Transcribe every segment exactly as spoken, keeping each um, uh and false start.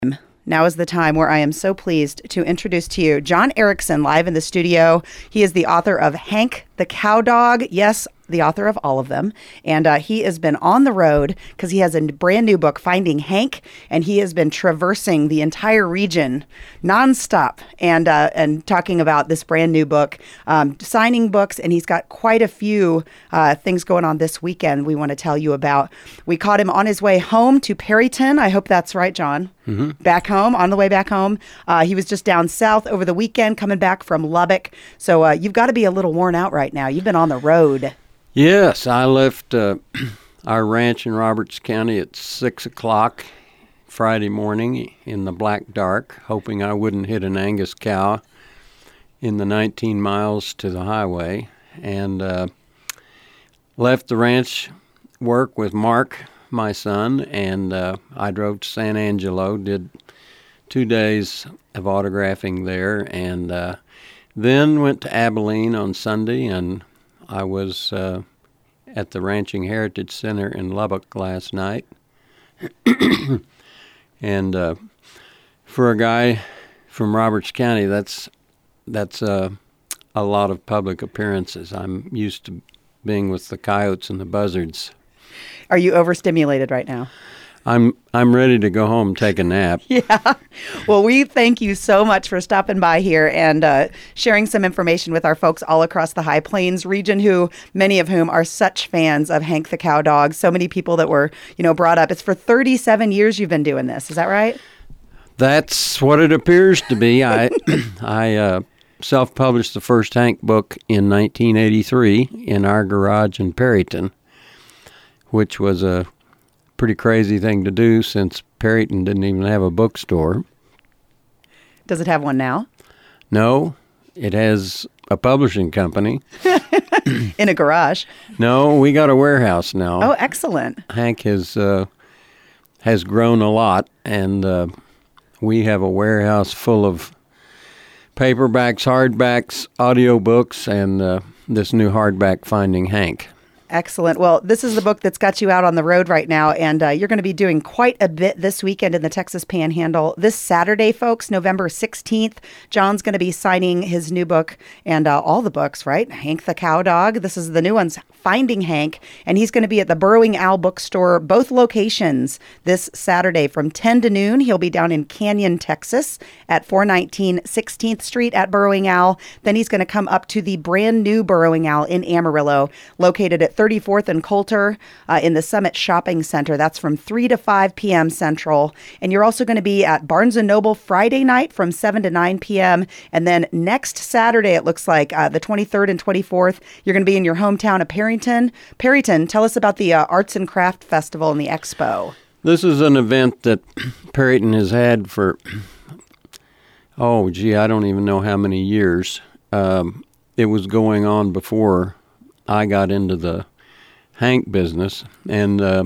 Now is the time where I am so pleased to introduce to you John Erickson live in the studio. He is the author of Hank the Cowdog. Yes, the author of all of them. And uh, he has been on the road because he has a brand new book, Finding Hank, and he has been traversing the entire region nonstop and uh, and talking about this brand new book, um, signing books, and he's got quite a few uh, things going on this weekend we want to tell you about. We caught him on his way home to Perryton. I hope that's right, John. Mm-hmm. Back home, on the way back home. Uh, he was just down south over the weekend, coming back from Lubbock. So uh, you've got to be a little worn out right now. You've been on the road. Yes, I left uh, our ranch in Roberts County at six o'clock Friday morning in the black dark, hoping I wouldn't hit an Angus cow in the nineteen miles to the highway, and uh, left the ranch work with Mark, my son, and uh, I drove to San Angelo, did two days of autographing there, and uh, then went to Abilene on Sunday, and I was uh, at the Ranching Heritage Center in Lubbock last night. And uh, for a guy from Roberts County, that's that's uh, a lot of public appearances. I'm used to being with the coyotes and the buzzards. Are you overstimulated right now? I'm I'm ready to go home and take a nap. Yeah. Well, we thank you so much for stopping by here and uh, sharing some information with our folks all across the High Plains region, who many of whom are such fans of Hank the Cowdog. So many people that were, you know, brought up. It's for thirty-seven years you've been doing this. Is that right? That's what it appears to be. I I uh, self-published the first Hank book in nineteen eighty-three in our garage in Perryton, which was a pretty crazy thing to do since Perryton didn't even have a bookstore. Does it have one now? No, it has a publishing company. In a garage? No, we got a warehouse now. Oh, excellent. Hank has uh, has grown a lot, and uh, we have a warehouse full of paperbacks, hardbacks, audiobooks, and uh, this new hardback, Finding Hank. Excellent. Well, this is the book that's got you out on the road right now, and uh, you're going to be doing quite a bit this weekend in the Texas Panhandle. This Saturday, folks, November sixteenth, John's going to be signing his new book and uh, all the books, right? Hank the Cowdog. This is the new one's Finding Hank, and he's going to be at the Burrowing Owl Bookstore, both locations, this Saturday from ten to noon. He'll be down in Canyon, Texas at four nineteen sixteenth Street at Burrowing Owl. Then he's going to come up to the brand new Burrowing Owl in Amarillo, located at thirty-fourth and Coulter uh, in the Summit Shopping Center. That's from three to five p.m. Central. And you're also going to be at Barnes and Noble Friday night from seven to nine p.m. And then next Saturday, it looks like uh, the twenty-third and twenty-fourth, you're going to be in your hometown of Perryton. Perryton, tell us about the uh, Arts and Craft Festival and the Expo. This is an event that Perryton has had for, oh, gee, I don't even know how many years. Um, it was going on before I got into the Hank business, and uh,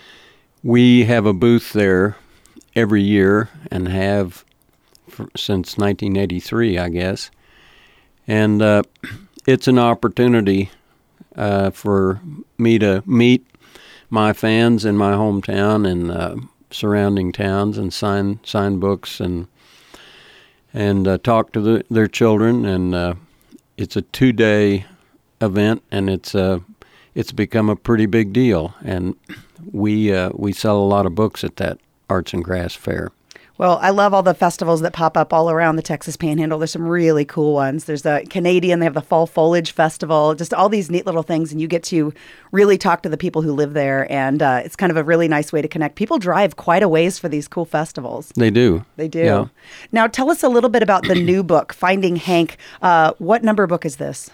we have a booth there every year and have for, since nineteen eighty-three, I guess. And uh, it's an opportunity uh, for me to meet my fans in my hometown and uh, surrounding towns and sign sign books and and uh, talk to the, their children. And uh, it's a two-day event, and it's a it's become a pretty big deal, and we uh, we sell a lot of books at that Arts and Crafts Fair. Well, I love all the festivals that pop up all around the Texas Panhandle. There's some really cool ones. There's the Canadian, they have the Fall Foliage Festival, just all these neat little things, and you get to really talk to the people who live there, and uh, it's kind of a really nice way to connect. People drive quite a ways for these cool festivals. They do. They do. Yeah. Now, tell us a little bit about the new book, Finding Hank. Uh, what number book is this?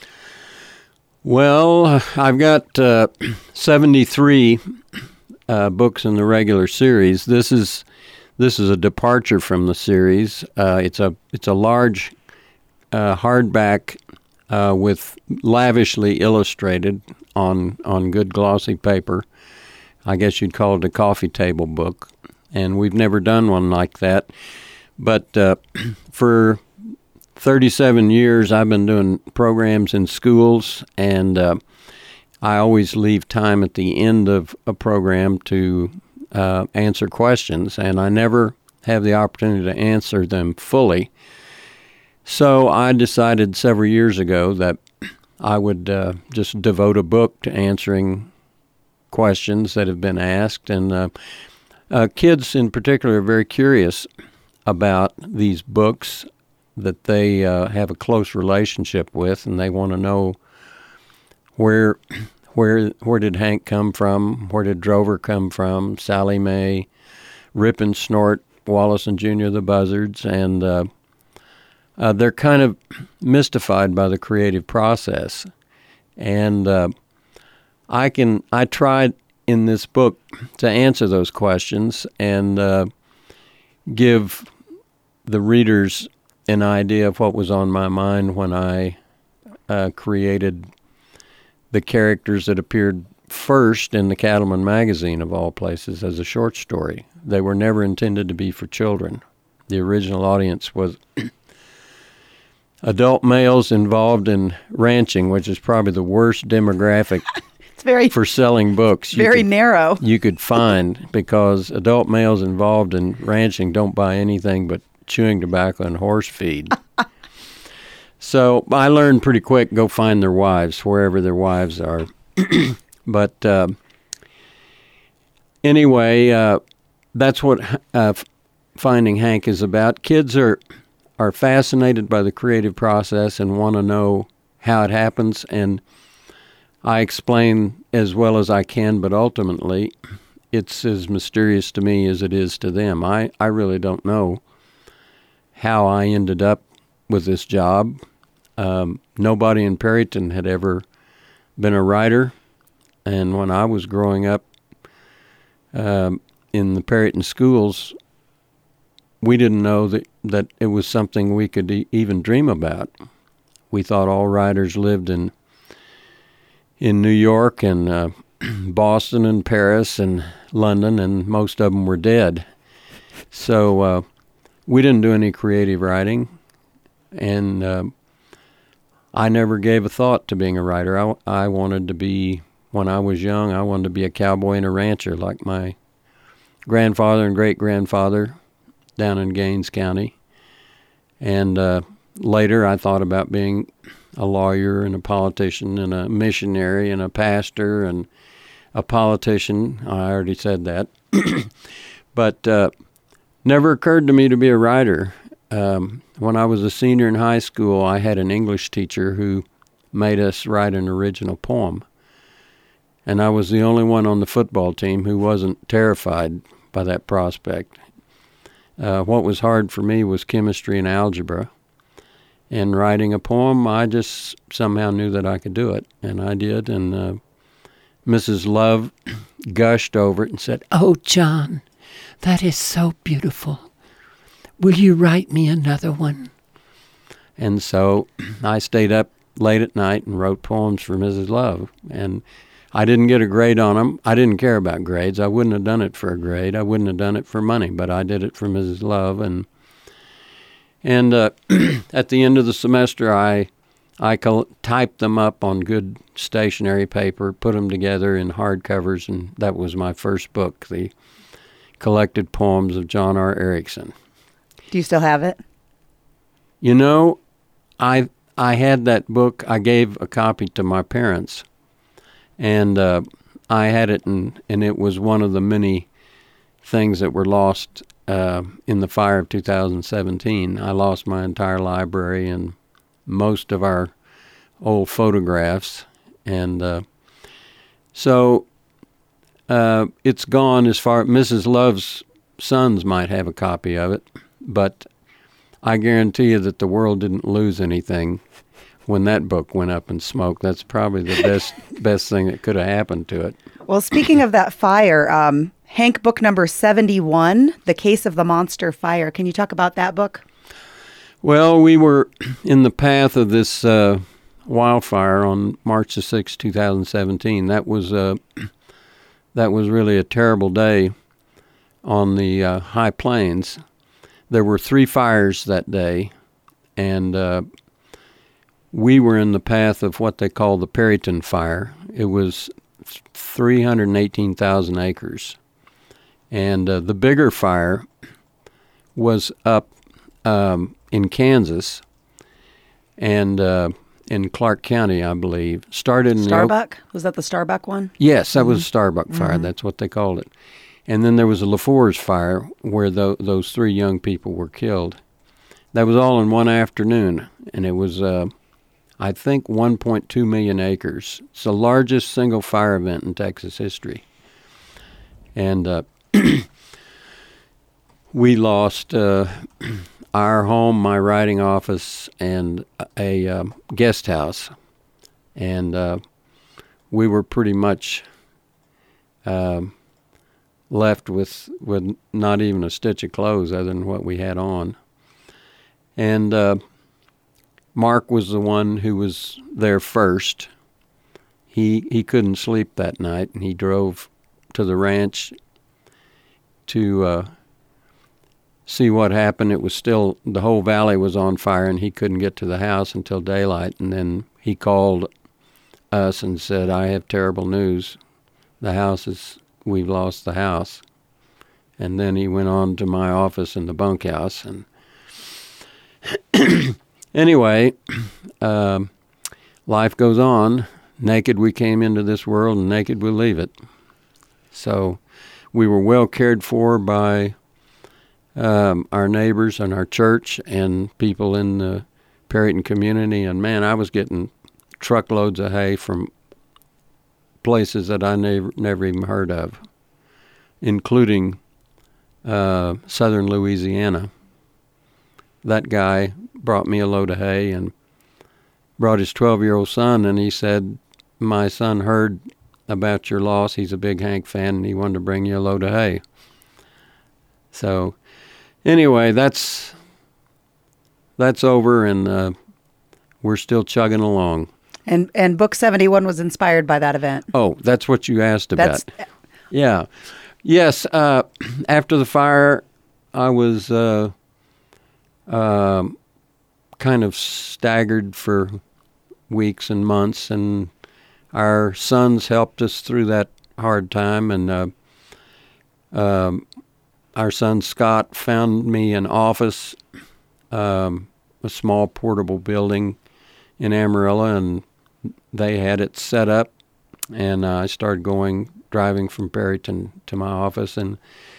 Well, I've got uh, seventy-three uh, books in the regular series. This is this is a departure from the series. Uh, it's a it's a large uh, hardback uh, with lavishly illustrated on on good glossy paper. I guess you'd call it a coffee table book, and we've never done one like that. But uh, for thirty-seven years, I've been doing programs in schools, and uh, I always leave time at the end of a program to uh, answer questions, and I never have the opportunity to answer them fully. So I decided several years ago that I would uh, just devote a book to answering questions that have been asked. And uh, uh, kids in particular are very curious about these books that they uh, have a close relationship with, and they want to know where where where did Hank come from, where did Drover come from, Sally Mae, Rip and Snort, Wallace and Junior the Buzzards, and uh, uh, they're kind of mystified by the creative process. And uh, I can I tried in this book to answer those questions and uh, give the readers an idea of what was on my mind when I uh, created the characters that appeared first in the Cattleman magazine, of all places, as a short story. They were never intended to be for children. The original audience was adult males involved in ranching, which is probably the worst demographic it's very, for selling books. Very you could, narrow. You could find, because adult males involved in ranching don't buy anything but chewing tobacco and horse feed. So I learned pretty quick, go find their wives, wherever their wives are. But uh, anyway, uh, that's what uh, Finding Hank is about. Kids are, are fascinated by the creative process and want to know how it happens. And I explain as well as I can, but ultimately it's as mysterious to me as it is to them. I, I really don't know how I ended up with this job. Um, nobody in Perryton had ever been a writer, and when I was growing up um, in the Perryton schools, we didn't know that, that it was something we could e- even dream about. We thought all writers lived in in New York and uh, Boston and Paris and London, and most of them were dead. So uh, we didn't do any creative writing, and uh, I never gave a thought to being a writer. I, I wanted to be, when I was young, I wanted to be a cowboy and a rancher like my grandfather and great-grandfather down in Gaines County. And uh, later I thought about being a lawyer and a politician and a missionary and a pastor and a politician. I already said that. But uh, never occurred to me to be a writer. Um, when I was a senior in high school, I had an English teacher who made us write an original poem. And I was the only one on the football team who wasn't terrified by that prospect. Uh, what was hard for me was chemistry and algebra. And writing a poem, I just somehow knew that I could do it, and I did. And uh, Missus Love gushed over it and said, "Oh, John, that is so beautiful. Will you write me another one?" And so I stayed up late at night and wrote poems for Missus Love. And I didn't get a grade on them. I didn't care about grades. I wouldn't have done it for a grade. I wouldn't have done it for money, but I did it for Missus Love. And and uh, at the end of the semester, I I col- typed them up on good stationery paper, put them together in hardcovers, and that was my first book, The Collected Poems of John R. Erickson. Do you still have it? You know, I I had that book. I gave a copy to my parents, and uh, I had it, and, and it was one of the many things that were lost uh, in the fire of two thousand seventeen. I lost my entire library and most of our old photographs, and uh, so uh, it's gone. As far Missus Love's sons might have a copy of it, but I guarantee you that the world didn't lose anything when that book went up in smoke. That's probably the best best thing that could have happened to it. Well, speaking of that fire, um, Hank, book number seventy-one, The Case of the Monster Fire. Can you talk about that book? Well, we were in the path of this uh, wildfire on March the sixth, two thousand seventeen. That was uh, that was really a terrible day on the uh, high plains. There were three fires that day, and uh, we were in the path of what they call the Perryton Fire. It was three hundred eighteen thousand acres. And uh, the bigger fire was up um, in Kansas and uh, in Clark County, I believe. Started in Starbuck? The, was that the Starbuck one? Yes, that mm-hmm. was a Starbuck fire. Mm-hmm. That's what they called it. And then there was a LaFours fire where the, those three young people were killed. That was all in one afternoon, and it was, uh, I think, one point two million acres. It's the largest single fire event in Texas history. And uh, we lost uh, our home, my writing office, and a um, guest house. And uh, we were pretty much um, left with, with not even a stitch of clothes other than what we had on. And uh, Mark was the one who was there first. He he couldn't sleep that night, and he drove to the ranch to uh, see what happened. It was still, the whole valley was on fire, and he couldn't get to the house until daylight. And then he called us and said, I have terrible news. The house is, we've lost the house. And then he went on to my office in the bunkhouse, and anyway, um, life goes on. Naked we came into this world, and naked we'll leave it. So we were well cared for by um, our neighbors and our church and people in the Perryton community. And, man, I was getting truckloads of hay from places that I never, never even heard of, including uh, southern Louisiana. That guy brought me a load of hay and brought his twelve-year-old son, and he said, my son heard about your loss. He's a big Hank fan, and he wanted to bring you a load of hay. So anyway, that's that's over, and uh, we're still chugging along. And and Book seventy-one was inspired by that event. Oh, that's what you asked about. That's... Yeah. Yes, uh, after the fire, I was... Uh, Um, kind of staggered for weeks and months, and our sons helped us through that hard time. And uh, um, our son Scott found me an office, um, a small portable building in Amarillo, and they had it set up. And uh, I started going, driving from Perryton to my office, and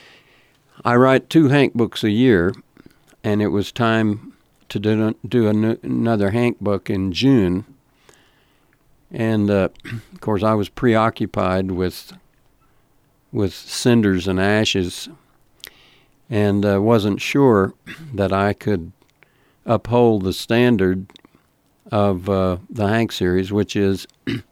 I write two Hank books a year. And it was time to do, do a, another Hank book in June. And, uh, of course, I was preoccupied with with cinders and ashes, and uh, wasn't sure that I could uphold the standard of uh, the Hank series, which is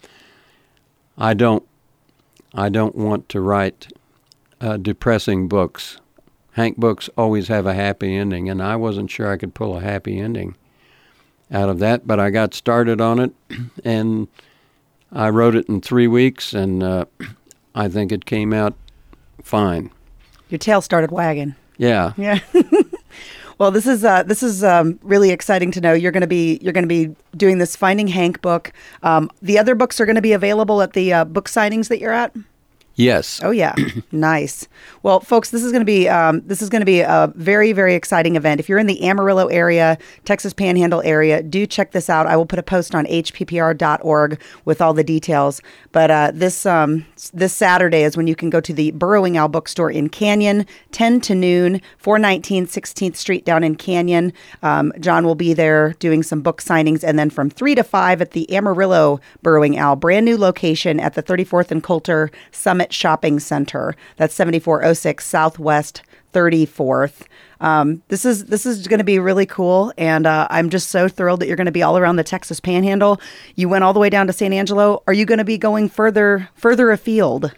I don't I don't want to write uh, depressing books. Hank books always have a happy ending, and I wasn't sure I could pull a happy ending out of that, but I got started on it, and I wrote it in three weeks, and uh, I think it came out fine. Your tail started wagging. Yeah. Yeah. Well, this is uh, this is um, really exciting to know. You're going to be you're going to be doing this Finding Hank book. Um, the other books are going to be available at the uh, book signings that you're at. Yes. Oh yeah, nice. Well, folks, this is going to be um, this is going to be a very very exciting event. If you're in the Amarillo area, Texas Panhandle area, do check this out. I will put a post on H P P R dot org with all the details. But uh, this um, this Saturday is when you can go to the Burrowing Owl Bookstore in Canyon, ten to noon, four nineteen sixteenth Street down in Canyon. Um, John will be there doing some book signings, and then from three to five at the Amarillo Burrowing Owl, brand new location at the thirty-fourth and Coulter Summit Shopping Center. That's seventy-four oh six Southwest thirty-fourth. Um, this is this is going to be really cool, and uh, I'm just so thrilled that you're going to be all around the Texas Panhandle. You went all the way down to San Angelo. Are you going to be going further further afield?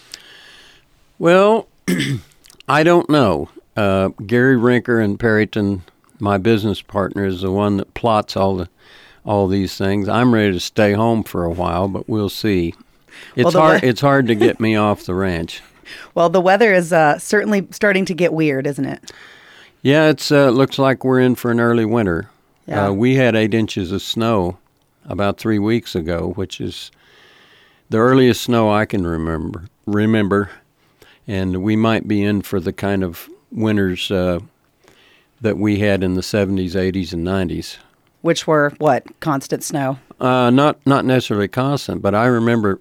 Well, I don't know. Uh, Gary Rinker in Perryton, my business partner, is the one that plots all the all these things. I'm ready to stay home for a while, but we'll see. It's well, hard. We- it's hard to get me off the ranch. Well, the weather is uh, certainly starting to get weird, isn't it? Yeah, it's uh, looks like we're in for an early winter. Yeah. Uh, we had eight inches of snow about three weeks ago, which is the earliest snow I can remember. Remember, and we might be in for the kind of winters uh, that we had in the seventies, eighties, and nineties. Which were what? Constant snow? Uh, not not necessarily constant, but I remember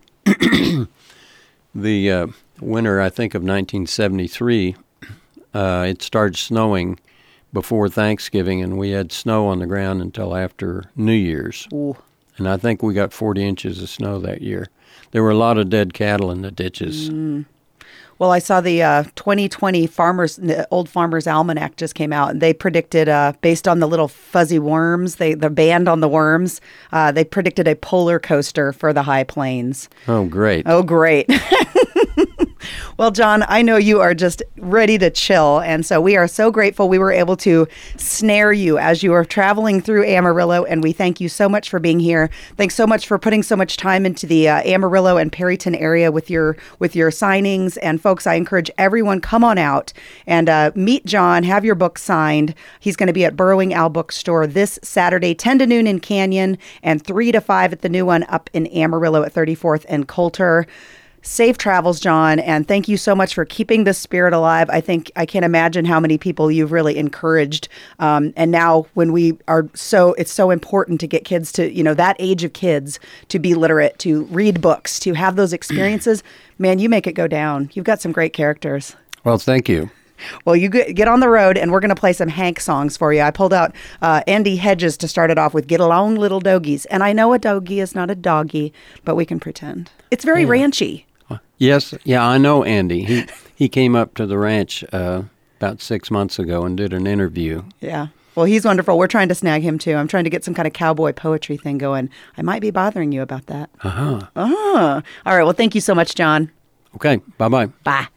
the uh, winter, I think, of nineteen seventy-three. Uh, it started snowing before Thanksgiving, and we had snow on the ground until after New Year's. Ooh. And I think we got forty inches of snow that year. There were a lot of dead cattle in the ditches. Mm. Well, I saw the uh, twenty twenty Farmers, the Old Farmer's Almanac just came out, and they predicted, uh, based on the little fuzzy worms, they the band on the worms, uh, they predicted a polar coaster for the high plains. Oh, great. Oh, great. Well, John, I know you are just ready to chill, and so we are so grateful we were able to snare you as you were traveling through Amarillo, and we thank you so much for being here. Thanks so much for putting so much time into the uh, Amarillo and Perryton area with your with your signings. And folks, I encourage everyone, come on out and uh, meet John, have your book signed. He's going to be at Burrowing Owl Bookstore this Saturday, ten to noon in Canyon, and three to five at the new one up in Amarillo at thirty-fourth and Coulter. Safe travels, John, and thank you so much for keeping this spirit alive. I think I can't imagine how many people you've really encouraged. Um, and now when we are so, it's so important to get kids to, you know, that age of kids to be literate, to read books, to have those experiences. Man, you make it go down. You've got some great characters. Well, thank you. Well, you get on the road, and we're going to play some Hank songs for you. I pulled out uh, Andy Hedges to start it off with, Get Along Little Dogies. And I know a doggy is not a doggy, but we can pretend. It's very yeah. ranchy. Yes, yeah, I know Andy. He he came up to the ranch uh, about six months ago and did an interview. Yeah. Well, he's wonderful. We're trying to snag him, too. I'm trying to get some kind of cowboy poetry thing going. I might be bothering you about that. Uh-huh. Uh-huh. All right. Well, thank you so much, John. Okay. Bye-bye. Bye.